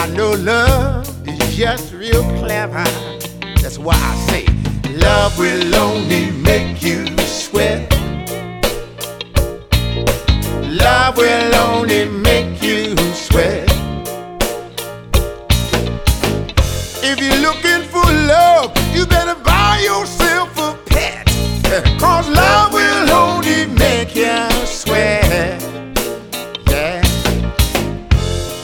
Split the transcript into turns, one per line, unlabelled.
know love is just real clever. That's why I say love will only make you sweat. Love will only make you sweat. If you're looking for love, you better buy yourself a pet.